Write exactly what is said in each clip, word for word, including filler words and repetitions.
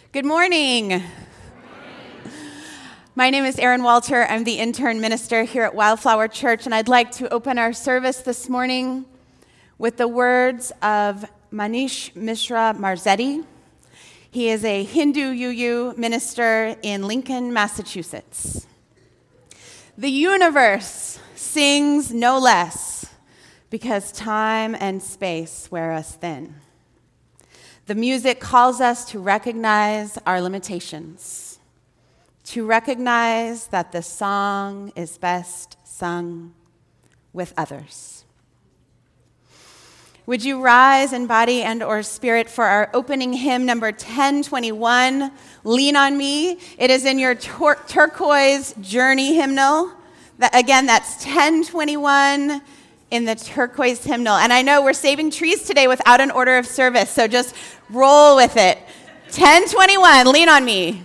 Good morning. My name is Erin Walter. I'm the intern minister here at Wildflower Church, and I'd like to open our service this morning with the words of Manish Mishra Marzetti. He is a Hindu U U minister in Lincoln, Massachusetts. The universe sings no less because time and space wear us thin. The music calls us to recognize our limitations, to recognize that the song is best sung with others. Would you rise in body and or spirit for our opening hymn number ten twenty-one, Lean on Me? It is in your tur- turquoise journey hymnal. That, again, that's ten twenty-one in the turquoise hymnal. And I know we're saving trees today without an order of service, so just roll with it. ten twenty-one, Lean on Me.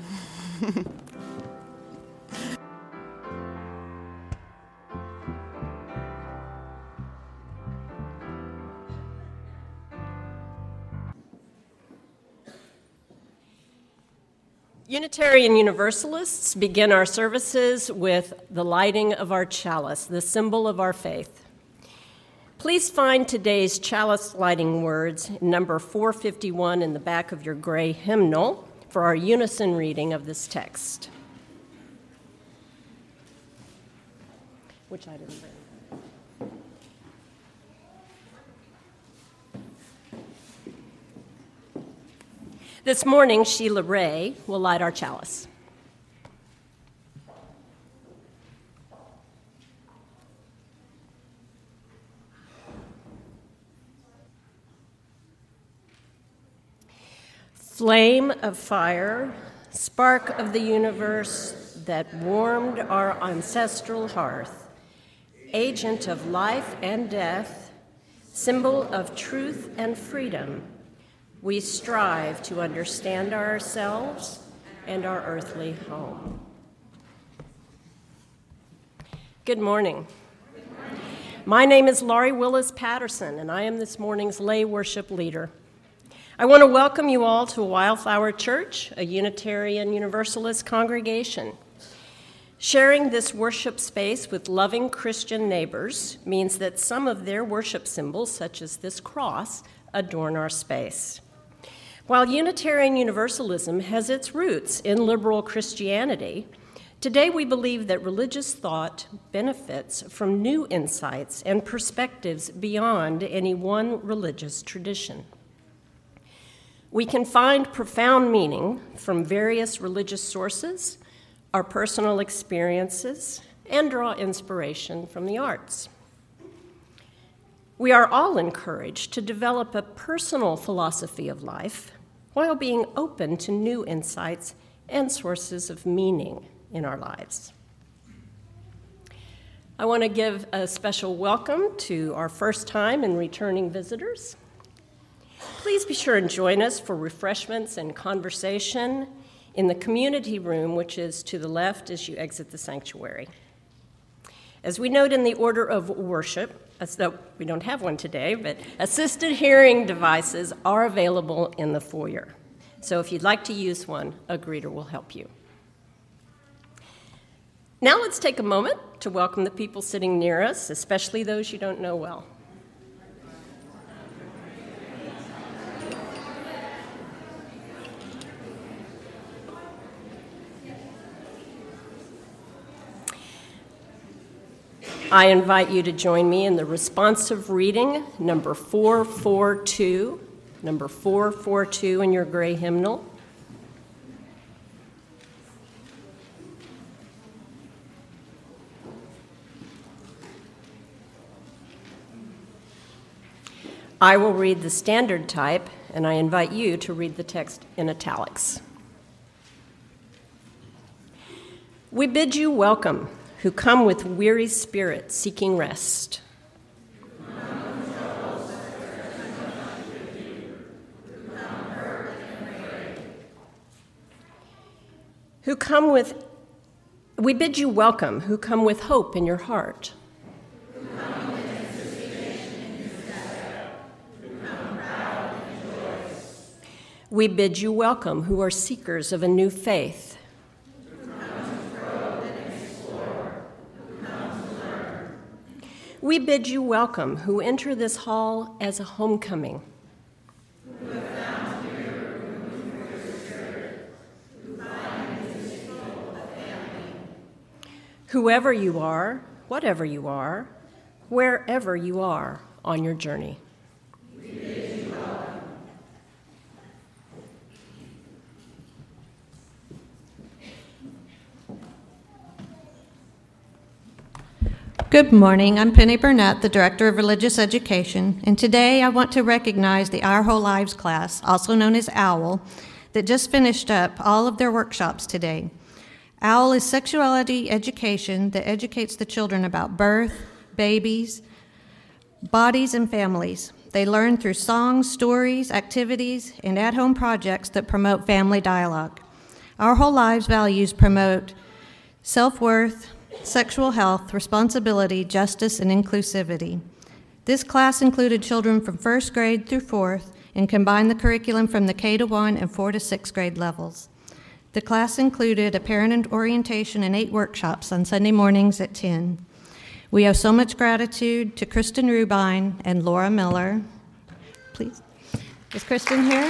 Unitarian Universalists begin our services with the lighting of our chalice, the symbol of our faith. Please find today's chalice lighting words in number four fifty-one in the back of your gray hymnal for our unison reading of this text, which I didn't bring. This morning, Sheila Ray will light our chalice. Flame of fire, spark of the universe that warmed our ancestral hearth, agent of life and death, symbol of truth and freedom, we strive to understand ourselves and our earthly home. Good morning. Good morning. My name is Laurie Willis Patterson, and I am this morning's lay worship leader. I want to welcome you all to Wildflower Church, a Unitarian Universalist congregation. Sharing this worship space with loving Christian neighbors means that some of their worship symbols, such as this cross, adorn our space. While Unitarian Universalism has its roots in liberal Christianity, today we believe that religious thought benefits from new insights and perspectives beyond any one religious tradition. We can find profound meaning from various religious sources, our personal experiences, and draw inspiration from the arts. We are all encouraged to develop a personal philosophy of life while being open to new insights and sources of meaning in our lives. I want to give a special welcome to our first time and returning visitors. Please be sure and join us for refreshments and conversation in the community room, which is to the left as you exit the sanctuary. As we note in the order of worship, as though we don't have one today, but assisted hearing devices are available in the foyer. So if you'd like to use one, a greeter will help you. Now let's take a moment to welcome the people sitting near us, especially those you don't know well. I invite you to join me in the responsive reading, number four forty-two, number four forty-two in your gray hymnal. I will read the standard type, and I invite you to read the text in italics. We bid you welcome, who come with weary spirit seeking rest. Who come with, we bid you welcome, who come with hope in your heart. Who come with anticipation in your step, who come proud and joyous. We bid you welcome who are seekers of a new faith. We bid you welcome who enter this hall as a homecoming. Whoever you are, whatever you are, wherever you are on your journey. We bid you welcome. Good morning. I'm Penny Burnett, the Director of Religious Education, and today I want to recognize the Our Whole Lives class, also known as OWL, that just finished up all of their workshops today. OWL is sexuality education that educates the children about birth, babies, bodies, and families. They learn through songs, stories, activities, and at-home projects that promote family dialogue. Our Whole Lives values promote self-worth, sexual health, responsibility, justice, and inclusivity. This class included children from first grade through fourth and combined the curriculum from the K to one and four to six grade levels. The class included a parent orientation and eight workshops on Sunday mornings at ten. We owe so much gratitude to Kristen Rubine and Laura Miller. Please, is Kristen here?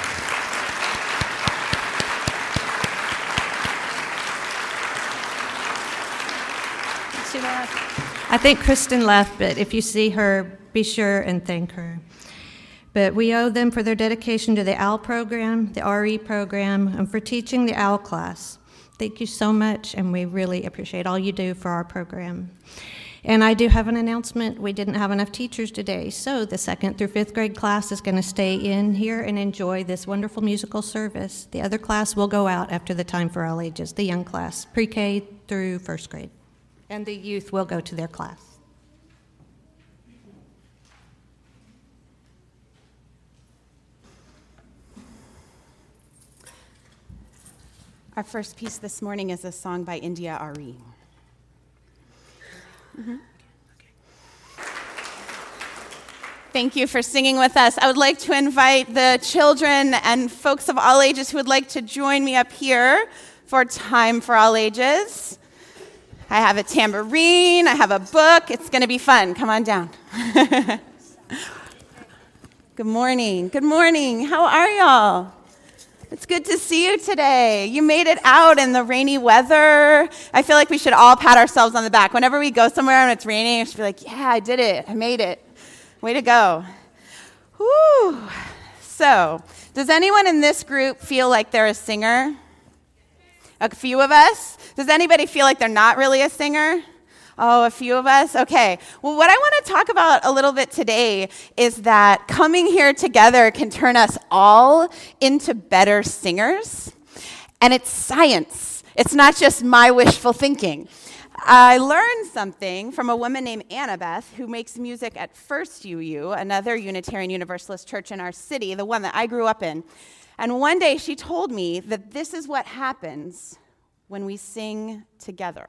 She left. I think Kristen left, but if you see her, be sure and thank her. But we owe them for their dedication to the OWL program, the R E program, and for teaching the OWL class. Thank you so much, and we really appreciate all you do for our program. And I do have an announcement. We didn't have enough teachers today, so the second through fifth grade class is going to stay in here and enjoy this wonderful musical service. The other class will go out after the time for all ages, the young class, pre-K through first grade. And the youth will go to their class. Our first piece this morning is a song by India Ari. Mm-hmm. Thank you for singing with us. I would like to invite the children and folks of all ages who would like to join me up here for Time for All Ages. I have a tambourine, I have a book. It's going to be fun. Come on down. Good morning. Good morning. How are y'all? It's good to see you today. You made it out in the rainy weather. I feel like we should all pat ourselves on the back. Whenever we go somewhere and it's raining, I should be like, yeah, I did it. I made it. Way to go. Whew. So, does anyone in this group feel like they're a singer? A few of us? Does anybody feel like they're not really a singer? Oh, a few of us? Okay. Well, what I want to talk about a little bit today is that coming here together can turn us all into better singers. And it's science. It's not just my wishful thinking. I learned something from a woman named Annabeth who makes music at First U U, another Unitarian Universalist church in our city, the one that I grew up in. And one day she told me that this is what happens when we sing together.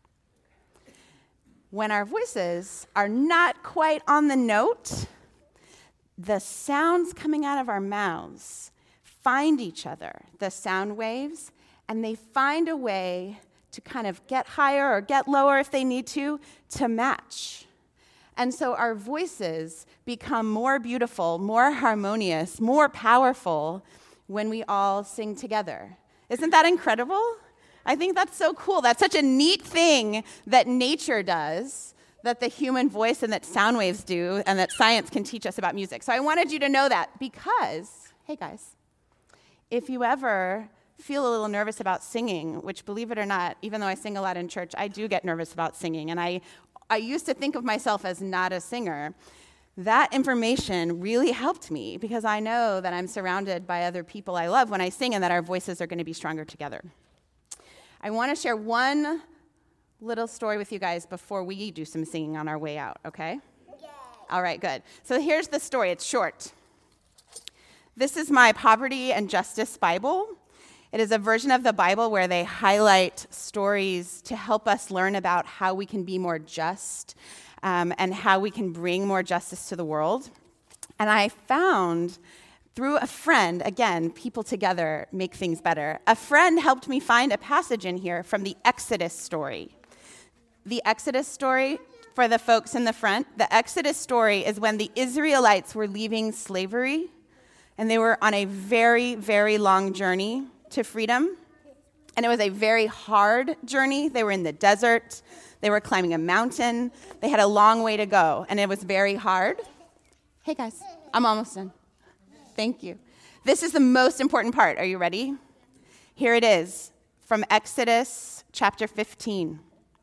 When our voices are not quite on the note, the sounds coming out of our mouths find each other, the sound waves, and they find a way to kind of get higher or get lower if they need to, to match. And so our voices become more beautiful, more harmonious, more powerful when we all sing together. Isn't that incredible? I think that's so cool. That's such a neat thing that nature does, that the human voice and that sound waves do, and that science can teach us about music. So I wanted you to know that because, hey guys, if you ever feel a little nervous about singing, which believe it or not, even though I sing a lot in church, I do get nervous about singing. And I, I used to think of myself as not a singer. That information really helped me because I know that I'm surrounded by other people I love when I sing and that our voices are going to be stronger together. I want to share one little story with you guys before we do some singing on our way out, okay? Okay. All right, good. So here's the story. It's short. This is my Poverty and Justice Bible. It is a version of the Bible where they highlight stories to help us learn about how we can be more just um, and how we can bring more justice to the world. And I found Through a friend, again, people together make things better. A friend helped me find a passage in here from the Exodus story. The Exodus story, for the folks in the front, the Exodus story is when the Israelites were leaving slavery, and they were on a very, very long journey to freedom. And it was a very hard journey. They were in the desert. They were climbing a mountain. They had a long way to go, and it was very hard. Hey, guys, I'm almost done. Thank you. This is the most important part. Are you ready? Here it is from Exodus chapter fifteen.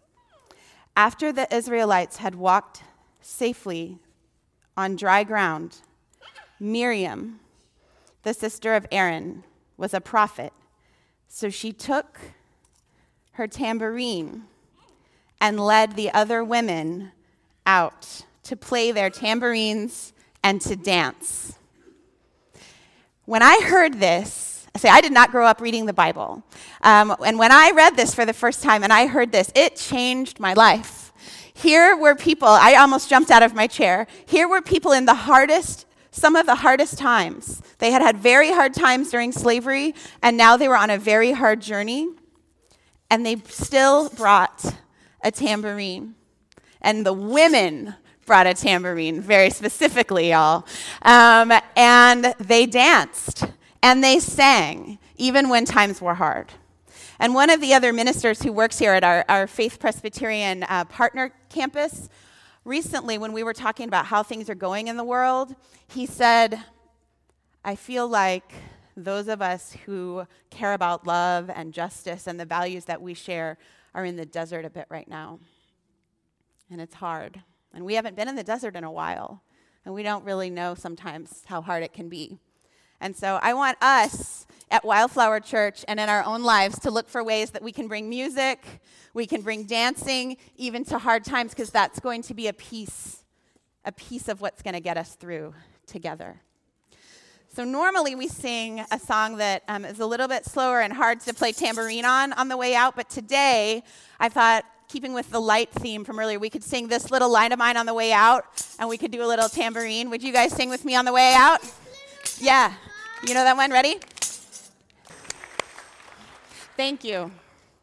After the Israelites had walked safely on dry ground, Miriam, the sister of Aaron, was a prophet. So she took her tambourine and led the other women out to play their tambourines and to dance. When I heard this, I say I did not grow up reading the Bible. Um, and when I read this for the first time and I heard this, it changed my life. Here were people, I almost jumped out of my chair. Here were people in the hardest, some of the hardest times. They had had very hard times during slavery, and now they were on a very hard journey, and they still brought a tambourine. And the women brought a tambourine, very specifically, y'all. Um, and they danced, and they sang, even when times were hard. And one of the other ministers who works here at our, our Faith Presbyterian uh, partner campus, recently when we were talking about how things are going in the world, he said, I feel like those of us who care about love and justice and the values that we share are in the desert a bit right now. And it's hard. And we haven't been in the desert in a while, and we don't really know sometimes how hard it can be. And so I want us at Wildflower Church and in our own lives to look for ways that we can bring music, we can bring dancing, even to hard times, because that's going to be a piece, a piece of what's going to get us through together. So normally we sing a song that um, is a little bit slower and hard to play tambourine on on the way out, but today I thought, keeping with the light theme from earlier, we could sing this little line of mine on the way out, and we could do a little tambourine. Would you guys sing with me on the way out? Yeah. You know that one? Ready? Thank you.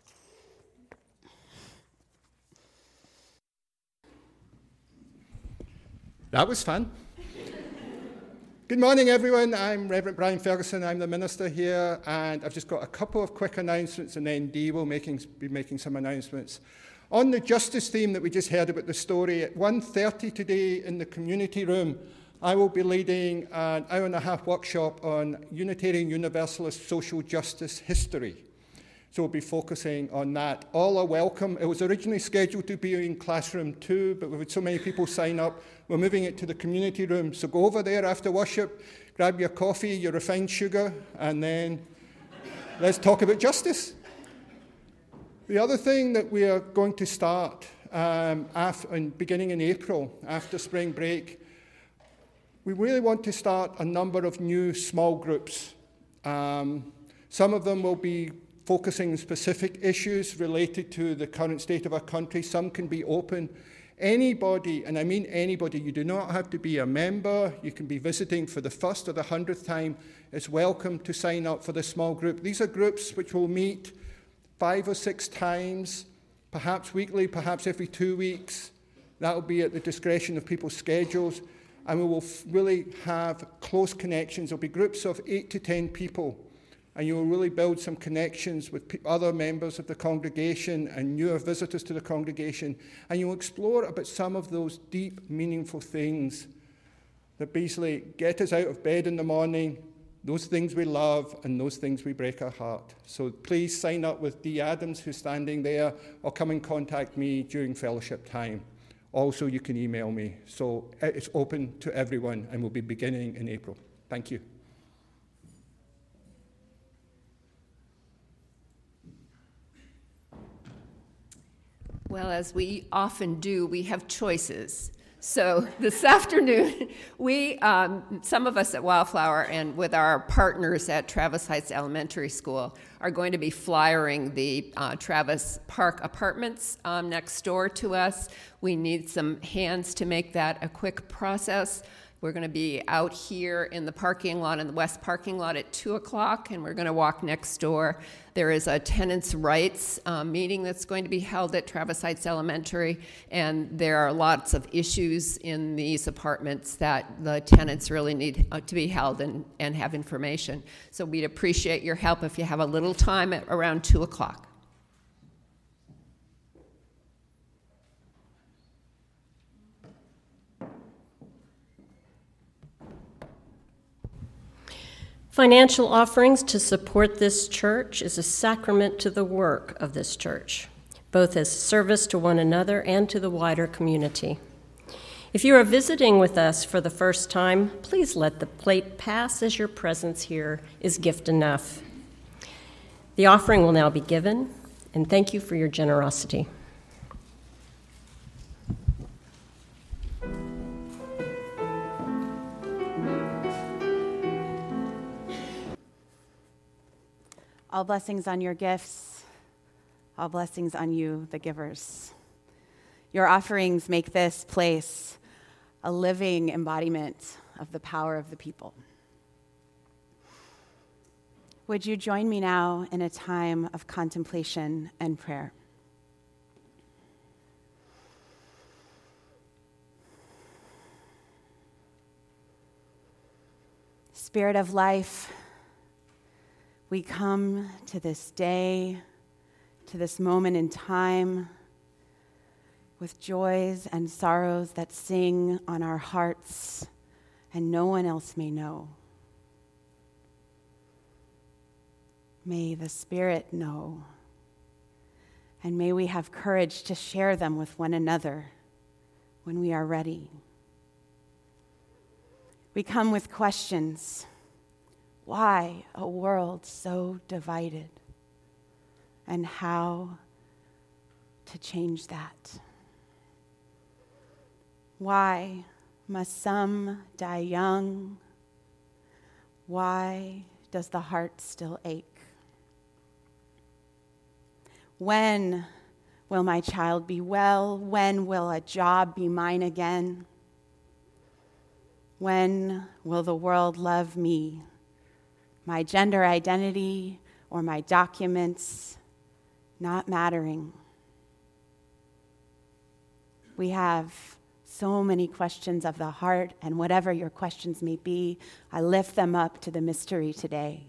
That was fun. Good morning, everyone. I'm Reverend Brian Ferguson. I'm the minister here, and I've just got a couple of quick announcements, and then Dee will making, be making some announcements. On the justice theme that we just heard about the story, at one thirty today in the community room, I will be leading an hour and a half workshop on Unitarian Universalist social justice history. So we'll be focusing on that. All are welcome. It was originally scheduled to be in classroom two, but we've had so many people sign up, we're moving it to the community room. So go over there after worship, grab your coffee, your refined sugar, and then let's talk about justice. The other thing that we are going to start um, after, in, beginning in April, after spring break, we really want to start a number of new small groups. Um, some of them will be focusing on specific issues related to the current state of our country. Some can be open. Anybody, and I mean anybody, you do not have to be a member, you can be visiting for the first or the hundredth time, is welcome to sign up for the small group. These are groups which will meet five or six times, perhaps weekly, perhaps every two weeks. That will be at the discretion of people's schedules. And we will f- really have close connections. There'll be groups of eight to ten people. And you will really build some connections with pe- other members of the congregation and newer visitors to the congregation. And you'll explore about some of those deep, meaningful things that basically get us out of bed in the morning, those things we love, and those things we break our heart. So please sign up with Dee Adams, who's standing there, or come and contact me during fellowship time. Also, you can email me. So it's open to everyone, and we'll be beginning in April. Thank you. Well, as we often do, we have choices. So this afternoon, we, um, some of us at Wildflower and with our partners at Travis Heights Elementary School are going to be flyering the uh, Travis Park Apartments um, next door to us. We need some hands to make that a quick process. We're going to be out here in the parking lot, in the west parking lot at two o'clock, and we're going to walk next door. There is a tenants' rights um, meeting that's going to be held at Travis Heights Elementary, and there are lots of issues in these apartments that the tenants really need uh, to be held and, and have information. So we'd appreciate your help if you have a little time at around two o'clock. Financial offerings to support this church is a sacrament to the work of this church, both as service to one another and to the wider community. If you are visiting with us for the first time, please let the plate pass, as your presence here is gift enough. The offering will now be given, and thank you for your generosity. All blessings on your gifts, all blessings on you, the givers. Your offerings make this place a living embodiment of the power of the people. Would you join me now in a time of contemplation and prayer? Spirit of life, we come to this day, to this moment in time, with joys and sorrows that sing on our hearts, and no one else may know. May the Spirit know, and may we have courage to share them with one another when we are ready. We come with questions. Why a world so divided? And how to change that? Why must some die young? Why does the heart still ache? When will my child be well? When will a job be mine again? When will the world love me? My gender identity or my documents not mattering. We have so many questions of the heart, and whatever your questions may be, I lift them up to the mystery today.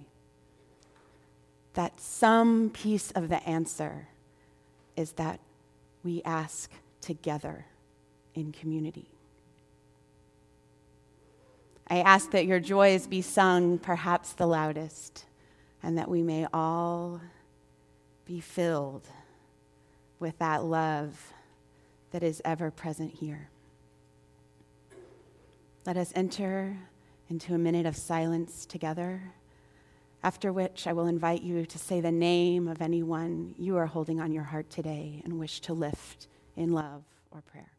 That some piece of the answer is that we ask together in community. I ask that your joys be sung perhaps the loudest, and that we may all be filled with that love that is ever present here. Let us enter into a minute of silence together, after which I will invite you to say the name of anyone you are holding on your heart today and wish to lift in love or prayer.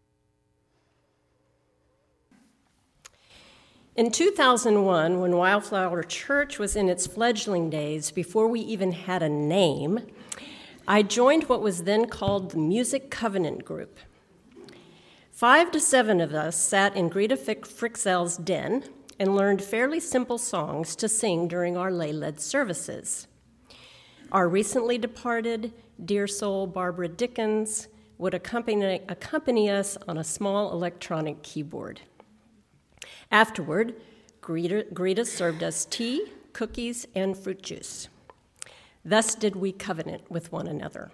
In two thousand one, when Wildflower Church was in its fledgling days, before we even had a name, I joined what was then called the Music Covenant Group. Five to seven of us sat in Greta Frickzel's den and learned fairly simple songs to sing during our lay-led services. Our recently departed dear soul Barbara Dickens would accompany, accompany us on a small electronic keyboard. Afterward, Greta, Greta served us tea, cookies, and fruit juice. Thus did we covenant with one another.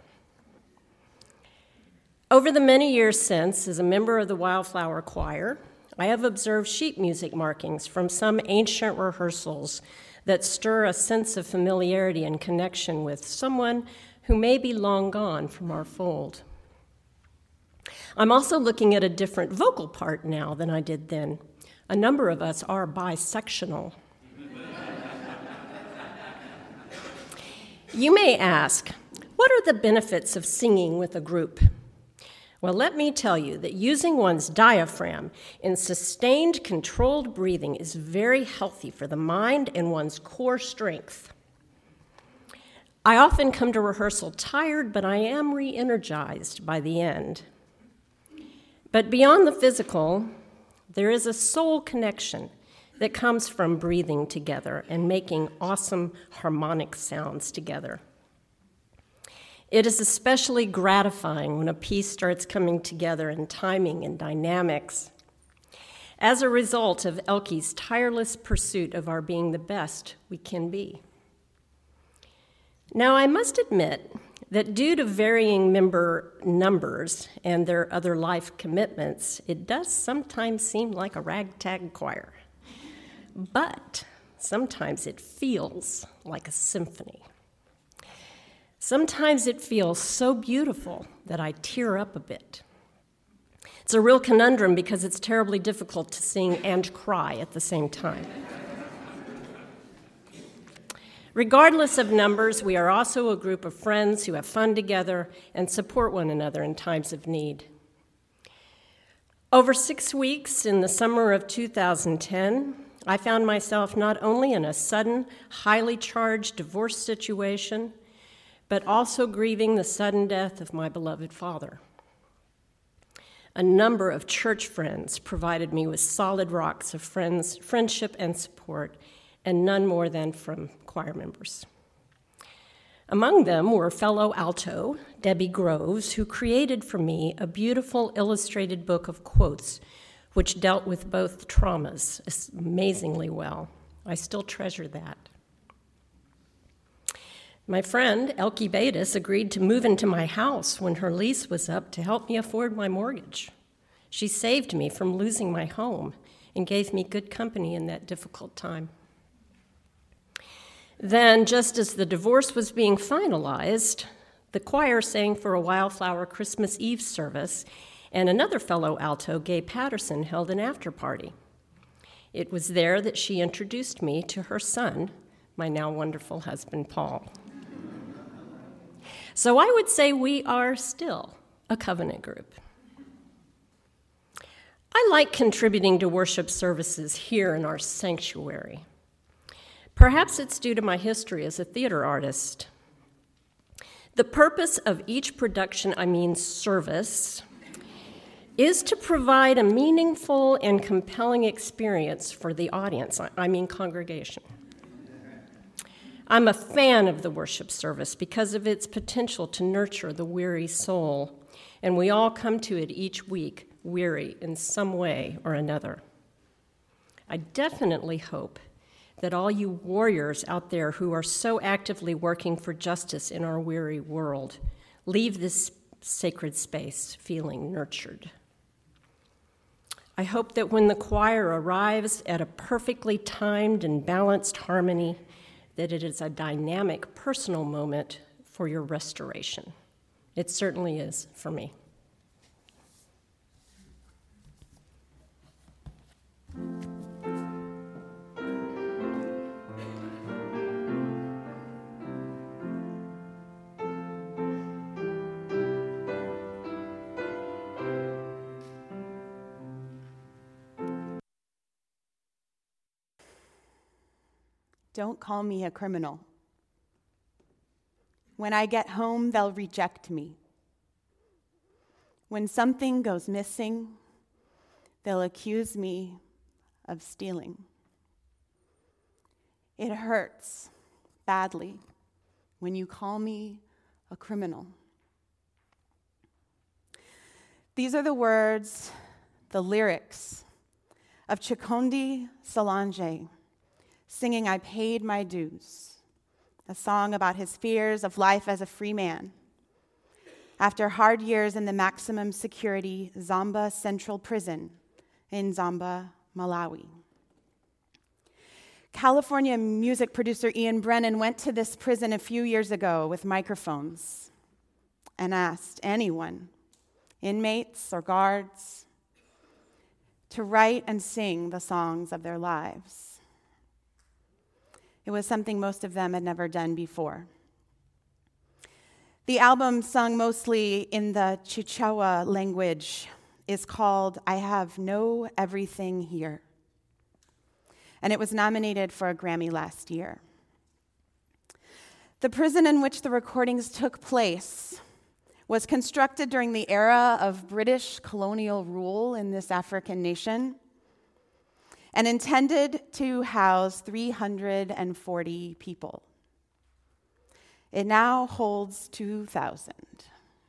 Over the many years since, as a member of the Wildflower Choir, I have observed sheet music markings from some ancient rehearsals that stir a sense of familiarity and connection with someone who may be long gone from our fold. I'm also looking at a different vocal part now than I did then. A number of us are bisectional. You may ask, what are the benefits of singing with a group? Well, let me tell you that using one's diaphragm in sustained, controlled breathing is very healthy for the mind and one's core strength. I often come to rehearsal tired, but I am re-energized by the end. But beyond the physical, There is a soul connection that comes from breathing together and making awesome harmonic sounds together. It is especially gratifying when a piece starts coming together in timing and dynamics. As a result of Elke's tireless pursuit of our being the best we can be. Now, I must admit that due to varying member numbers and their other life commitments, it does sometimes seem like a ragtag choir. But sometimes it feels like a symphony. Sometimes it feels so beautiful that I tear up a bit. It's a real conundrum because it's terribly difficult to sing and cry at the same time. Regardless of numbers, we are also a group of friends who have fun together and support one another in times of need. Over six weeks in the summer of two thousand ten, I found myself not only in a sudden, highly charged divorce situation, but also grieving the sudden death of my beloved father. A number of church friends provided me with solid rocks of friends, friendship and support, and none more than from choir members. Among them were fellow alto, Debbie Groves, who created for me a beautiful illustrated book of quotes which dealt with both traumas amazingly well. I still treasure that. My friend, Elke Bates, agreed to move into my house when her lease was up to help me afford my mortgage. She saved me from losing my home and gave me good company in that difficult time. Then, just as the divorce was being finalized, the choir sang for a Wildflower Christmas Eve service, and another fellow alto, Gay Patterson, held an after-party. It was there that she introduced me to her son, my now wonderful husband, Paul. So I would say we are still a covenant group. I like contributing to worship services here in our sanctuary. Perhaps it's due to my history as a theater artist. The purpose of each production, I mean service, is to provide a meaningful and compelling experience for the audience, I mean congregation. I'm a fan of the worship service because of its potential to nurture the weary soul, and we all come to it each week weary in some way or another. I definitely hope that all you warriors out there who are so actively working for justice in our weary world leave this sacred space feeling nurtured. I hope that when the choir arrives at a perfectly timed and balanced harmony, that it is a dynamic personal moment for your restoration. It certainly is for me. Don't call me a criminal. When I get home, they'll reject me. When something goes missing, they'll accuse me of stealing. It hurts badly when you call me a criminal. These are the words, the lyrics of Chikondi Solange, singing I Paid My Dues, a song about his fears of life as a free man after hard years in the maximum security Zamba Central Prison in Zamba, Malawi. California music producer Ian Brennan went to this prison a few years ago with microphones and asked anyone, inmates or guards, to write and sing the songs of their lives. It was something most of them had never done before. The album, sung mostly in the Chichewa language, is called I Have No Everything Here, and it was nominated for a Grammy last year. The prison in which the recordings took place was constructed during the era of British colonial rule in this African nation and intended to house three hundred forty people. It now holds two thousand.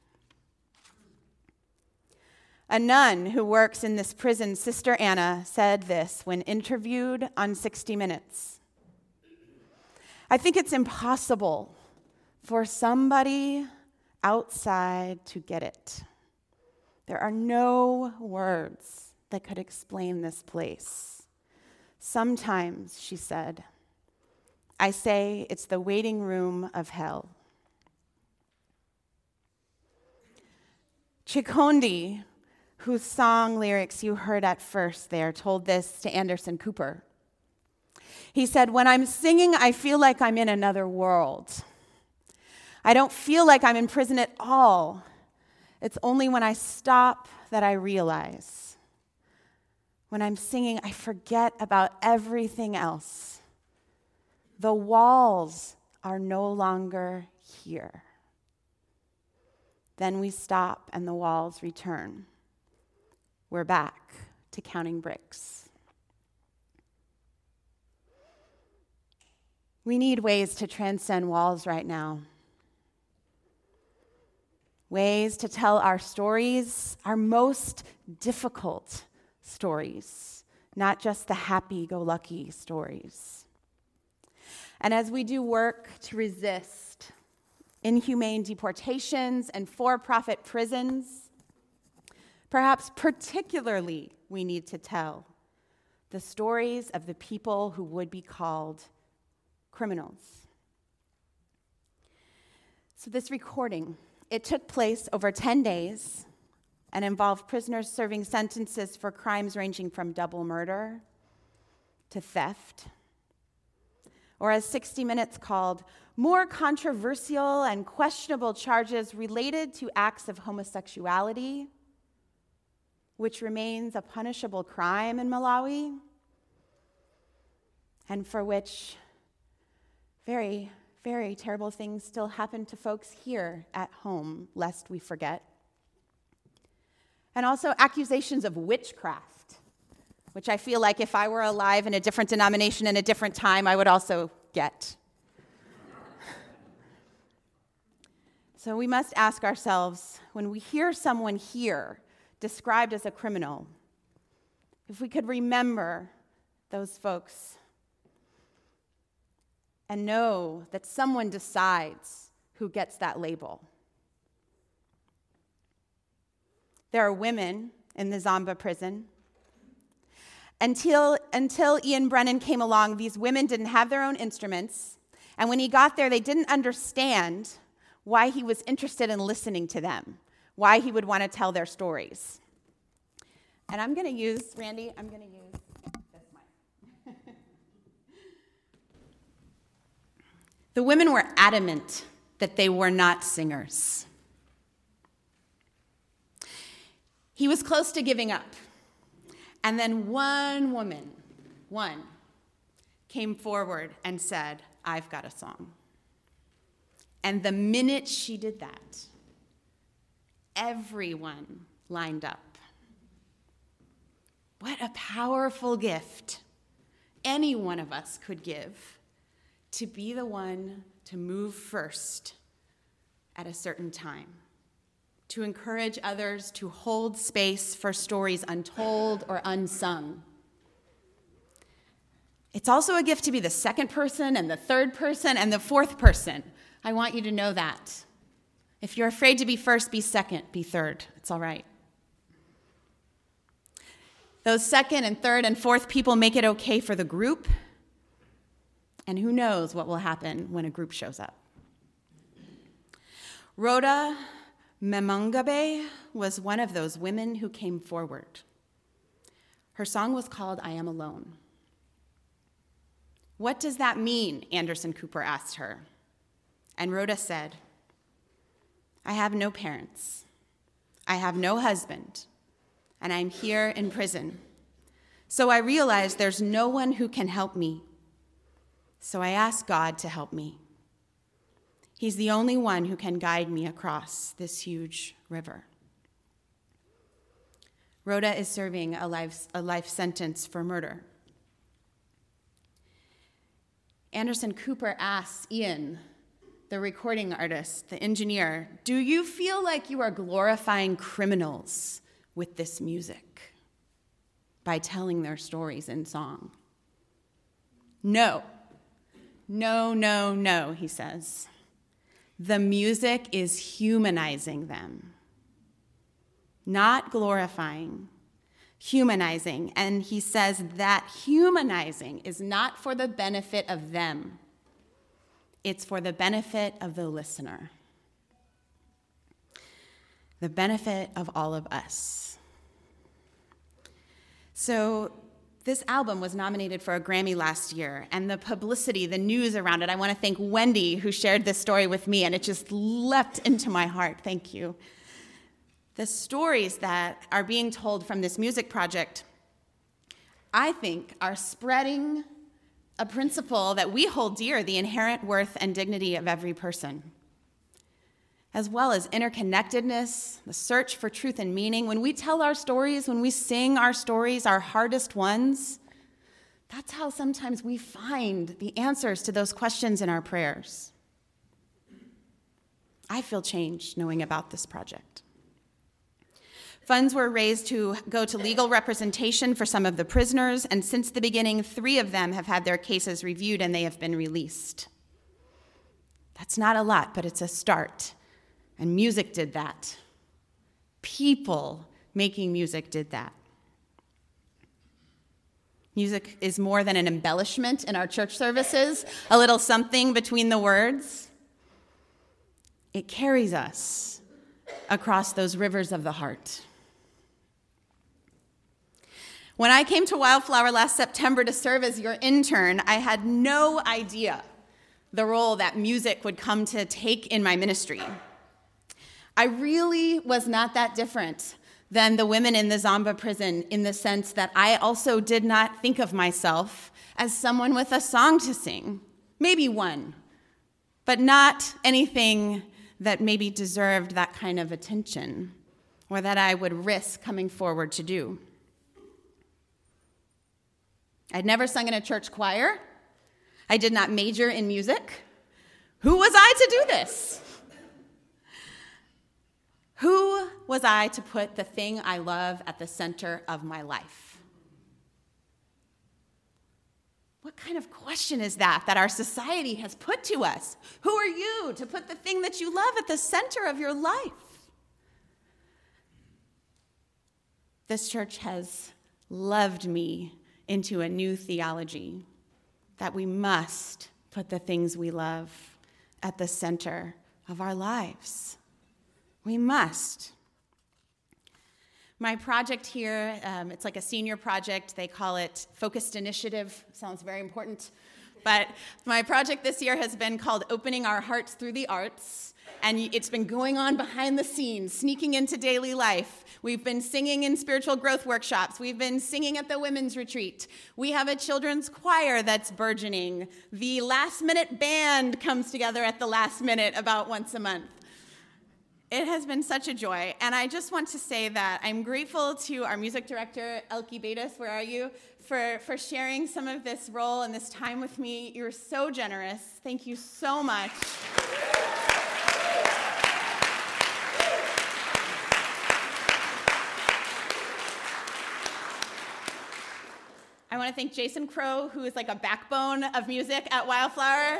A nun who works in this prison, Sister Anna, said this when interviewed on sixty minutes. I think it's impossible for somebody outside to get it. There are no words that could explain this place. Sometimes, she said, I say it's the waiting room of hell. Chikondi, whose song lyrics you heard at first there, told this to Anderson Cooper. He said, when I'm singing, I feel like I'm in another world. I don't feel like I'm in prison at all. It's only when I stop that I realize. When I'm singing, I forget about everything else. The walls are no longer here. Then we stop and the walls return. We're back to counting bricks. We need ways to transcend walls right now. Ways to tell our stories, our most difficult stories, not just the happy-go-lucky stories. And as we do work to resist inhumane deportations and for-profit prisons, perhaps particularly we need to tell the stories of the people who would be called criminals. So this recording, it took place over ten days and involved prisoners serving sentences for crimes ranging from double murder to theft, or as sixty minutes called, more controversial and questionable charges related to acts of homosexuality, which remains a punishable crime in Malawi, and for which very, very terrible things still happen to folks here at home, lest we forget. And also accusations of witchcraft, which I feel like if I were alive in a different denomination in a different time, I would also get. So we must ask ourselves, when we hear someone here described as a criminal, if we could remember those folks and know that someone decides who gets that label. There are women in the Zomba prison. Until, until Ian Brennan came along, these women didn't have their own instruments, and when he got there, they didn't understand why he was interested in listening to them, why he would want to tell their stories. And I'm going to use, Randy, I'm going to use this mic. The women were adamant that they were not singers. He was close to giving up. And then one woman, one, came forward and said, I've got a song. And the minute she did that, everyone lined up. What a powerful gift any one of us could give to be the one to move first at a certain time, to encourage others to hold space for stories untold or unsung. It's also a gift to be the second person and the third person and the fourth person. I want you to know that. If you're afraid to be first, be second, be third. It's all right. Those second and third and fourth people make it okay for the group, and who knows what will happen when a group shows up. Rhoda Memungabe was one of those women who came forward. Her song was called I Am Alone. What does that mean? Anderson Cooper asked her. And Rhoda said, I have no parents. I have no husband. And I'm here in prison. So I realize there's no one who can help me. So I ask God to help me. He's the only one who can guide me across this huge river. Rhoda is serving a life, a life sentence for murder. Anderson Cooper asks Ian, the recording artist, the engineer, do you feel like you are glorifying criminals with this music by telling their stories in song? No. No, no, no, he says. The music is humanizing them, not glorifying, humanizing. And he says that humanizing is not for the benefit of them. It's for the benefit of the listener, the benefit of all of us. So this album was nominated for a Grammy last year, and the publicity, the news around it, I want to thank Wendy, who shared this story with me, and it just leapt into my heart. Thank you. The stories that are being told from this music project, I think, are spreading a principle that we hold dear, the inherent worth and dignity of every person, as well as interconnectedness, the search for truth and meaning. When we tell our stories, when we sing our stories, our hardest ones, that's how sometimes we find the answers to those questions in our prayers. I feel changed knowing about this project. Funds were raised to go to legal representation for some of the prisoners, and since the beginning, three of them have had their cases reviewed and they have been released. That's not a lot, but it's a start. And music did that. People making music did that. Music is more than an embellishment in our church services, a little something between the words. It carries us across those rivers of the heart. When I came to Wildflower last September to serve as your intern, I had no idea the role that music would come to take in my ministry. I really was not that different than the women in the Zomba prison in the sense that I also did not think of myself as someone with a song to sing. Maybe one, but not anything that maybe deserved that kind of attention or that I would risk coming forward to do. I'd never sung in a church choir. I did not major in music. Who was I to do this? Who was I to put the thing I love at the center of my life? What kind of question is that that our society has put to us? Who are you to put the thing that you love at the center of your life? This church has loved me into a new theology that we must put the things we love at the center of our lives. We must. My project here, um, it's like a senior project. They call it Focused Initiative. Sounds very important. But my project this year has been called Opening Our Hearts Through the Arts. And it's been going on behind the scenes, sneaking into daily life. We've been singing in spiritual growth workshops. We've been singing at the women's retreat. We have a children's choir that's burgeoning. The last minute band comes together at the last minute about once a month. It has been such a joy, and I just want to say that I'm grateful to our music director, Elke Betis, where are you, for, for sharing some of this role and this time with me. You're so generous. Thank you so much. I want to thank Jason Crow, who is like a backbone of music at Wildflower.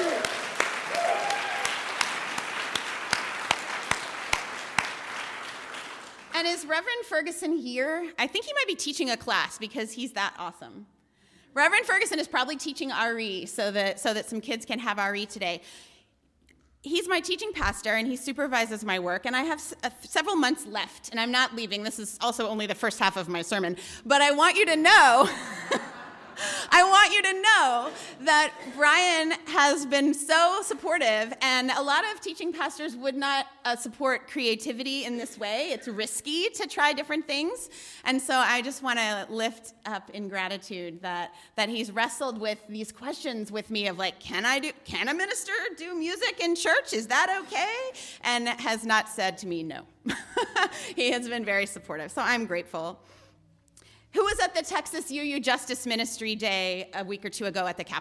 And is Reverend Ferguson here? I think he might be teaching a class because he's that awesome. Reverend Ferguson is probably teaching R E so that, so that some kids can have R E today. He's my teaching pastor, and he supervises my work, and I have s- uh, several months left, and I'm not leaving. This is also only the first half of my sermon, but I want you to know, I want you to know that Brian has been so supportive, and a lot of teaching pastors would not uh, support creativity in this way. It's risky to try different things, and so I just want to lift up in gratitude that that he's wrestled with these questions with me of like, can I do, can a minister do music in church? Is that okay? And has not said to me no. He has been very supportive, so I'm grateful. Who was at the Texas U U Justice Ministry Day a week or two ago at the Capitol?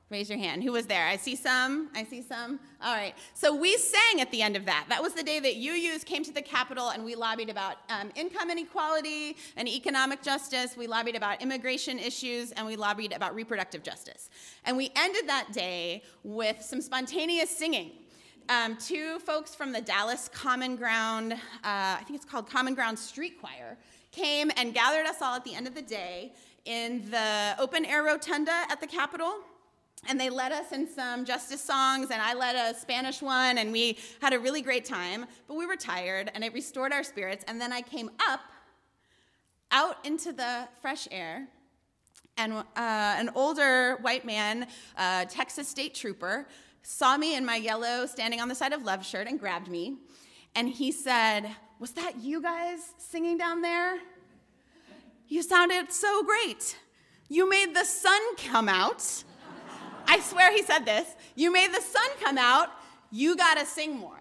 Raise your hand. Who was there? I see some. I see some. All right. So we sang at the end of that. That was the day that U Us came to the Capitol, and we lobbied about um, income inequality and economic justice. We lobbied about immigration issues, and we lobbied about reproductive justice. And we ended that day with some spontaneous singing. Um, two folks from the Dallas Common Ground, uh, I think it's called Common Ground Street Choir, came and gathered us all at the end of the day in the open-air rotunda at the Capitol. And they led us in some justice songs, and I led a Spanish one, and we had a really great time. But we were tired, and it restored our spirits. And then I came up, out into the fresh air, and uh, an older white man, uh, Texas State Trooper, saw me in my yellow Standing on the Side of Love shirt and grabbed me. And he said, "Was that you guys singing down there? You sounded so great. You made the sun come out." I swear he said this. "You made the sun come out. You got to sing more."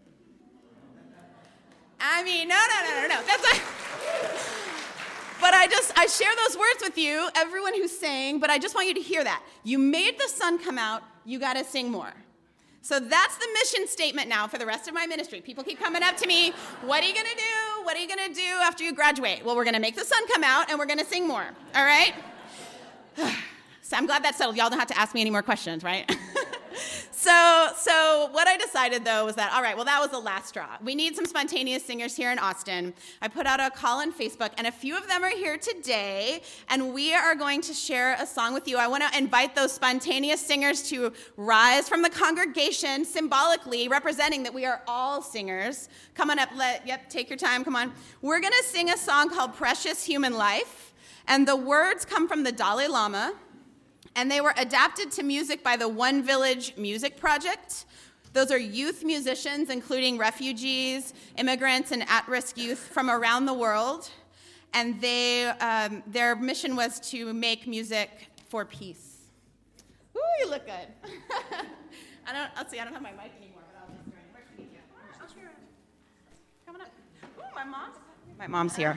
I mean, no, no, no, no, no. That's like, but I just, I share those words with you, everyone who's sang, but I just want you to hear that. You made the sun come out. You got to sing more. So that's the mission statement now for the rest of my ministry. People keep coming up to me. What are you going to do? What are you going to do after you graduate? Well, we're going to make the sun come out, and we're going to sing more. All right? So I'm glad that's settled. Y'all don't have to ask me any more questions, right? so, so what I decided, though, was that, all right, well, that was the last straw. We need some spontaneous singers here in Austin. I put out a call on Facebook, and a few of them are here today, and we are going to share a song with you. I want to invite those spontaneous singers to rise from the congregation, symbolically representing that we are all singers. Come on up. Let, yep, take your time. Come on. We're going to sing a song called Precious Human Life, and the words come from the Dalai Lama. And they were adapted to music by the One Village Music Project. Those are youth musicians, including refugees, immigrants, and at-risk youth from around the world. And they, um, their mission was to make music for peace. Ooh, you look good. I don't, let's see, I don't have my mic anymore, but I'll just throw it. Where should we go? I'll share it. Coming up. Ooh, my mom's, my mom's here.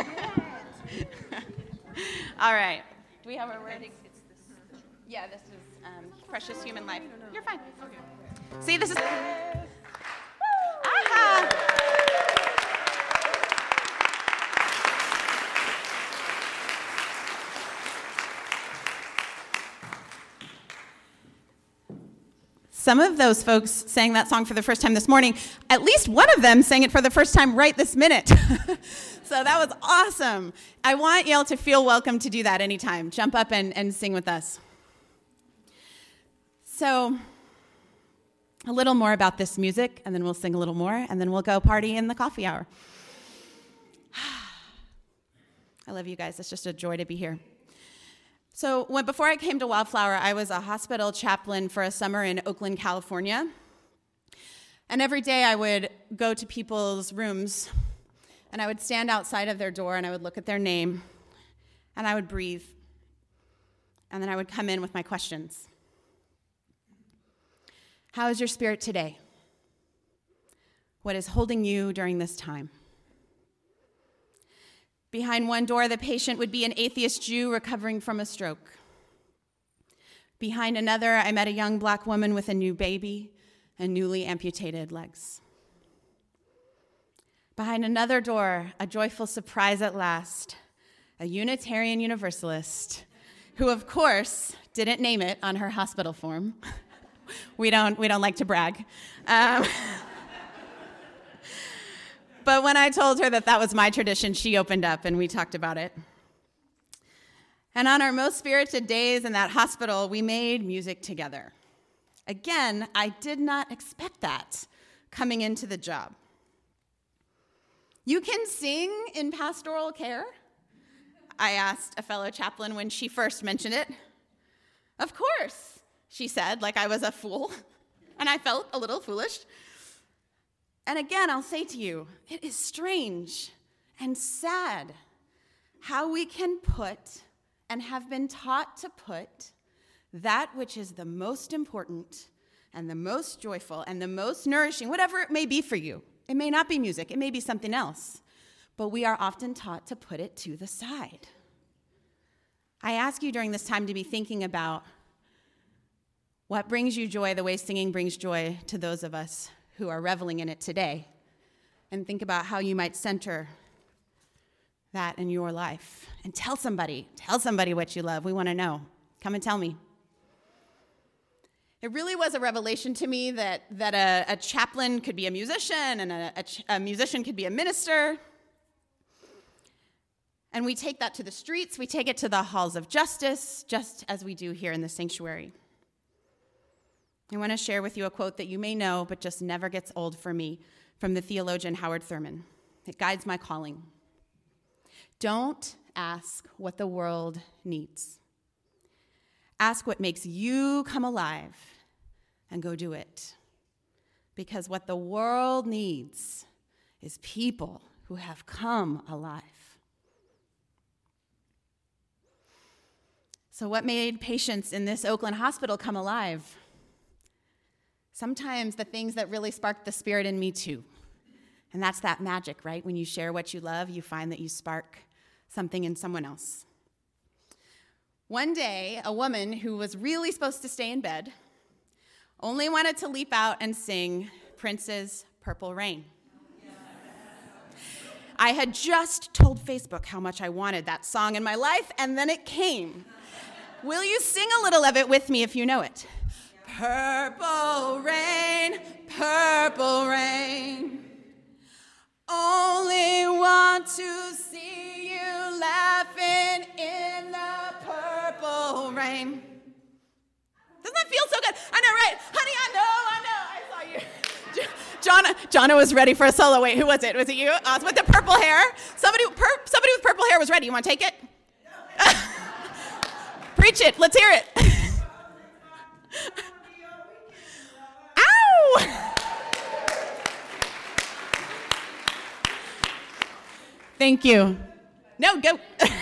All right. Do we have our words? Yeah, this is um, Precious Human Life. You're fine. Okay. See, this is... Aha! Some of those folks sang that song for the first time this morning. At least one of them sang it for the first time right this minute. So that was awesome. I want y'all to feel welcome to do that anytime. Jump up and, and sing with us. So, a little more about this music, and then we'll sing a little more, and then we'll go party in the coffee hour. I love you guys. It's just a joy to be here. So, when, before I came to Wildflower, I was a hospital chaplain for a summer in Oakland, California. And every day I would go to people's rooms, and I would stand outside of their door, and I would look at their name, and I would breathe. And then I would come in with my questions. How is your spirit today? What is holding you during this time? Behind one door, the patient would be an atheist Jew recovering from a stroke. Behind another, I met a young black woman with a new baby and newly amputated legs. Behind another door, a joyful surprise at last, a Unitarian Universalist who, of course, didn't name it on her hospital form. We don't, we don't like to brag. Um, but when I told her that that was my tradition, she opened up and we talked about it. And on our most spirited days in that hospital, we made music together. Again, I did not expect that coming into the job. You can sing in pastoral care? I asked a fellow chaplain when she first mentioned it. Of course, she said, like I was a fool, and I felt a little foolish. And again, I'll say to you, it is strange and sad how we can put and have been taught to put that which is the most important and the most joyful and the most nourishing, whatever it may be for you. It may not be music, it may be something else, but we are often taught to put it to the side. I ask you during this time to be thinking about What brings you joy the way singing brings joy to those of us who are reveling in it today? And think about how you might center that in your life. And tell somebody, tell somebody what you love. We want to know. Come and tell me. It really was a revelation to me that, that a, a chaplain could be a musician, and a, a, a musician could be a minister. And we take that to the streets, we take it to the halls of justice, just as we do here in the sanctuary. I want to share with you a quote that you may know, but just never gets old for me, from the theologian Howard Thurman. It guides my calling. Don't ask what the world needs. Ask what makes you come alive and go do it. Because what the world needs is people who have come alive. So what made patients in this Oakland hospital come alive? Sometimes the things that really sparked the spirit in me too. And that's that magic, right? When you share what you love, you find that you spark something in someone else. One day, a woman who was really supposed to stay in bed only wanted to leap out and sing Prince's Purple Rain. I had just told Facebook how much I wanted that song in my life, and then it came. Will you sing a little of it with me if you know it? Purple rain, purple rain, only want to see you laughing in the purple rain. Doesn't that feel so good? I know, right? Honey, I know, I know, I saw you. Jonna, Jonna was ready for a solo. Wait, who was it? Was it you? Uh, with the purple hair? Somebody, per, somebody with purple hair was ready. You want to take it? Preach it. Let's hear it. Ow! Thank you. No, go.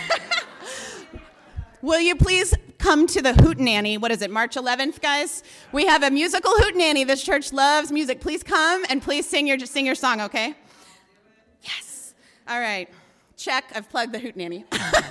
Will you please come to the Hootenanny? What is it, March eleventh, guys? We have a musical Hootenanny. This church loves music. Please come and please sing your sing your song, okay? Yes. All right. Check. I've plugged the Hootenanny.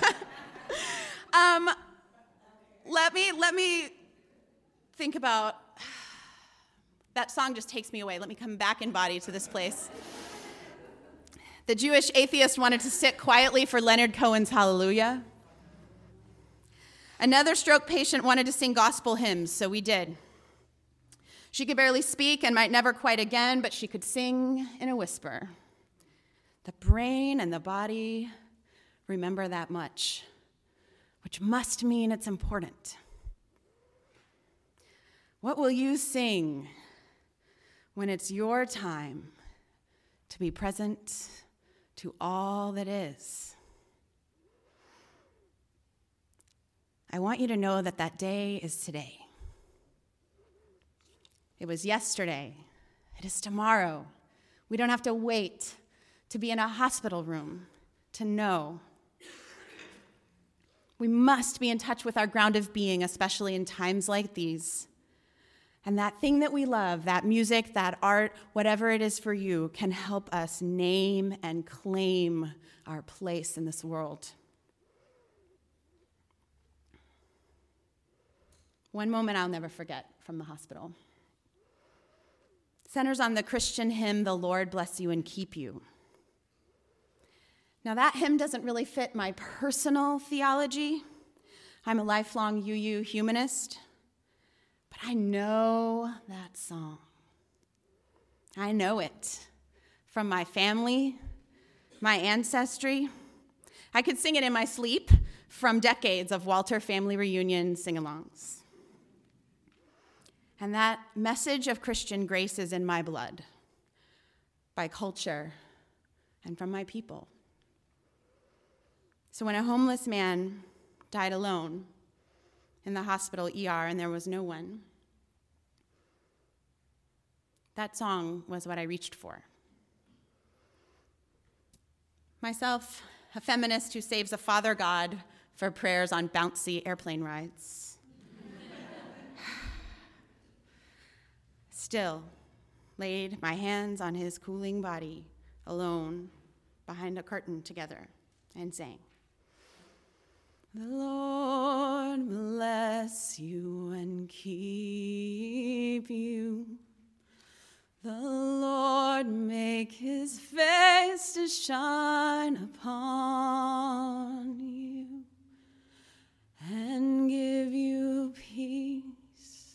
um, let me let me think about that song. Just takes me away. Let me come back in body to this place. The Jewish atheist wanted to sit quietly for Leonard Cohen's Hallelujah. Another stroke patient wanted to sing gospel hymns, so we did. She could barely speak and might never quite again, but she could sing in a whisper. The brain and the body remember that much, which must mean it's important. What will you sing when it's your time to be present to all that is? I want you to know that that day is today. It was yesterday. It is tomorrow. We don't have to wait to be in a hospital room to know. We must be in touch with our ground of being, especially in times like these. And that thing that we love, that music, that art, whatever it is for you, can help us name and claim our place in this world. One moment I'll never forget from the hospital. Centers on the Christian hymn, "The Lord Bless You and Keep You." Now that hymn doesn't really fit my personal theology. I'm a lifelong U U humanist, but I know that song. I know it from my family, my ancestry. I could sing it in my sleep from decades of Walter family reunion sing-alongs. And that message of Christian grace is in my blood, by culture, and from my people. So when a homeless man died alone in the hospital E R and there was no one, that song was what I reached for. Myself, a feminist who saves a father God for prayers on bouncy airplane rides. Still laid my hands on his cooling body, alone, behind a curtain together, and sang, The Lord bless you and keep you. The Lord make his face to shine upon you and give you peace.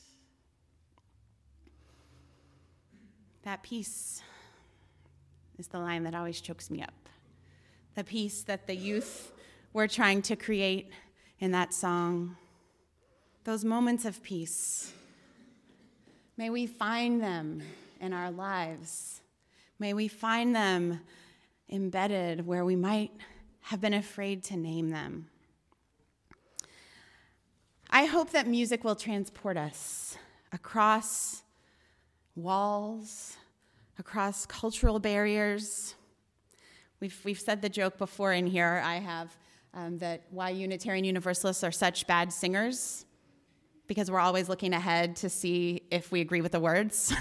That peace is the line that always chokes me up. The peace that the youth were trying to create in that song. Those moments of peace. May we find them in our lives. May we find them embedded where we might have been afraid to name them. I hope that music will transport us across walls, across cultural barriers. We've, we've said the joke before in here, I have, um, that why Unitarian Universalists are such bad singers, because we're always looking ahead to see if we agree with the words.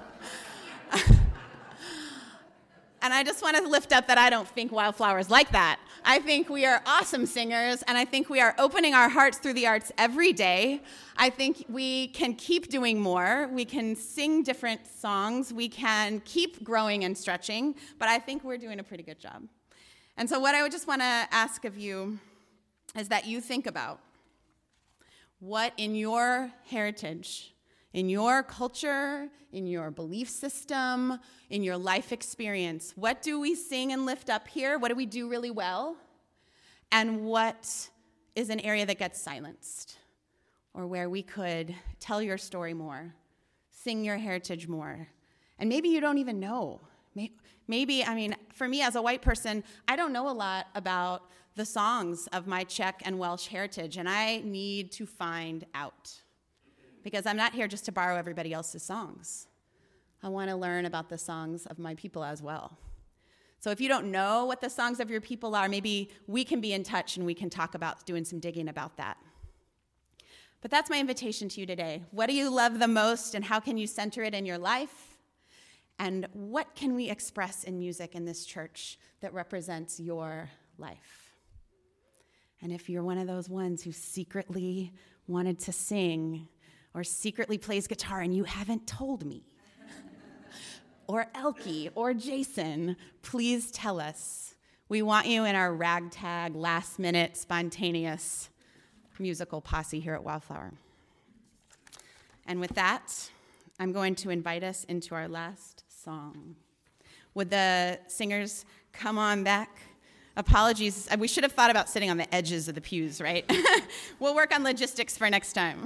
And I just want to lift up that I don't think Wildflower is like that. I think we are awesome singers, and I think we are opening our hearts through the arts every day. I think we can keep doing more. We can sing different songs. We can keep growing and stretching, but I think we're doing a pretty good job. And so what I would just want to ask of you is that you think about what in your heritage, in your culture, in your belief system, in your life experience, what do we sing and lift up here? What do we do really well? And what is an area that gets silenced? Or where we could tell your story more, sing your heritage more. And maybe you don't even know. Maybe, I mean, for me as a white person, I don't know a lot about the songs of my Czech and Welsh heritage, and I need to find out. Because I'm not here just to borrow everybody else's songs. I want to learn about the songs of my people as well. So if you don't know what the songs of your people are, maybe we can be in touch and we can talk about doing some digging about that. But that's my invitation to you today. What do you love the most, and how can you center it in your life? And what can we express in music in this church that represents your life? And if you're one of those ones who secretly wanted to sing, or secretly plays guitar and you haven't told me, or Elkie, or Jason, please tell us. We want you in our ragtag, last-minute, spontaneous musical posse here at Wildflower. And with that, I'm going to invite us into our last song. Would the singers come on back? Apologies, we should have thought about sitting on the edges of the pews, right? We'll work on logistics for next time.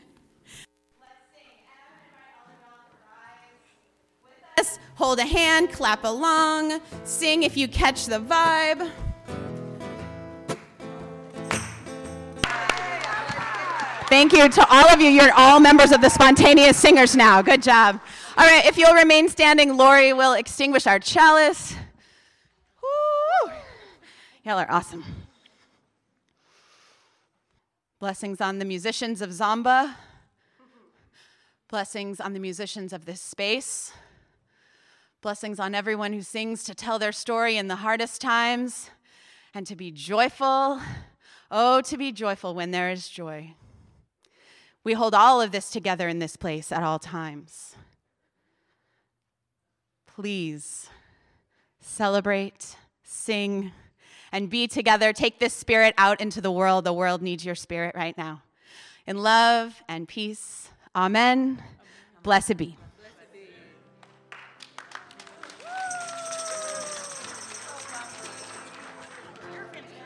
Hold a hand, clap along, sing if you catch the vibe. Thank you to all of you. You're all members of the Spontaneous Singers now. Good job. All right, if you'll remain standing, Lori will extinguish our chalice. Woo! Y'all are awesome. Blessings on the musicians of Zamba. Blessings on the musicians of this space. Blessings on everyone who sings to tell their story in the hardest times and to be joyful. Oh, to be joyful when there is joy. We hold all of this together in this place at all times. Please celebrate, sing, and be together. Take this spirit out into the world. The world needs your spirit right now. In love and peace, amen. Blessed be.